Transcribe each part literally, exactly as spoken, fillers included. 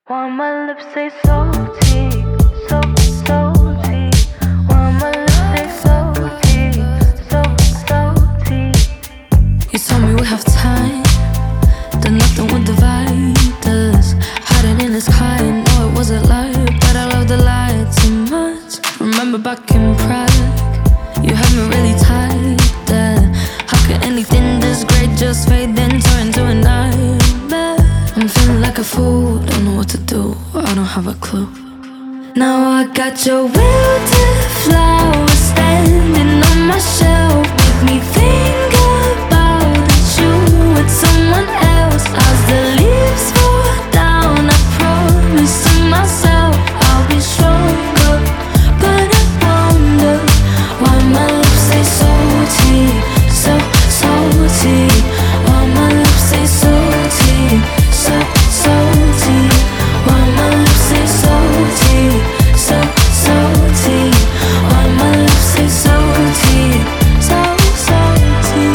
While my lips say salty, so salty. While my lips say salty, so salty. You told me we have time, that nothing would divide us. Hiding in this car, I know it was a lie, but I love the lie too much. Remember back in Prague, you had me really tight then. How could anything this great just fade then turn into a nightmare? I'm feeling like a fool, don't know what to do, I don't have a clue. Now I got your wilted flowers standing on my shelf, make me think about you with someone else. As the leaves fall down, I promise to myself I'll be stronger, but I wonder why my lips say salty, so salty. Why my lips say salty, so salty. Why my lips say salty, so salty. Why my lips say salty, so salty.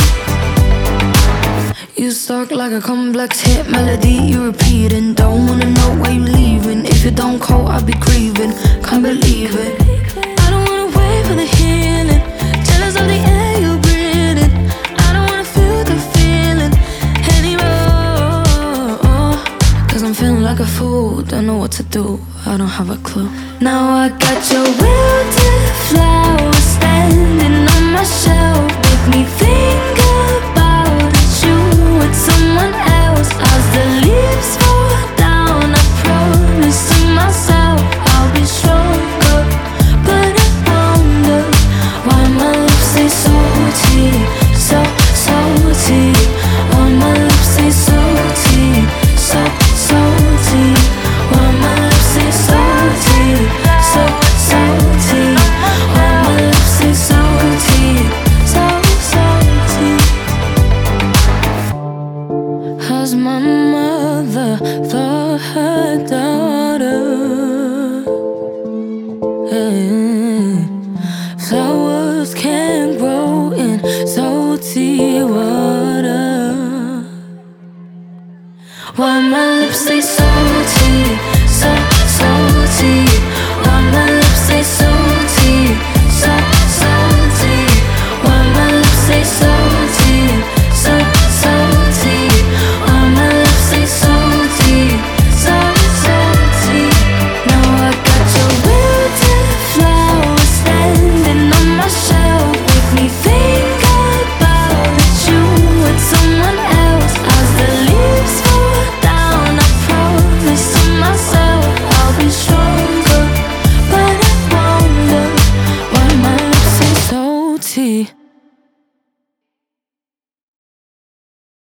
You stalk like a complex hit melody, you repeat and don't wanna know where you leaving. If you don't call, I'll be grieving, can't believe it. I don't wanna wait for the healing, jealous of the air you breathing. I don't wanna feel the feeling anymore, cause I'm feeling like a fool, don't know what to do, I don't have a clue. Now I got your wilted flowers standing on my shelf, make me think about you with someone else. As the leaves fall down, I promise to myself I'll be stronger, but I wonder why my lips say salty, so salty. Why my lips say salty, so salty. Why my lips say salty, so salty. Why my lips say salty, so salty. Has my mother thought her down?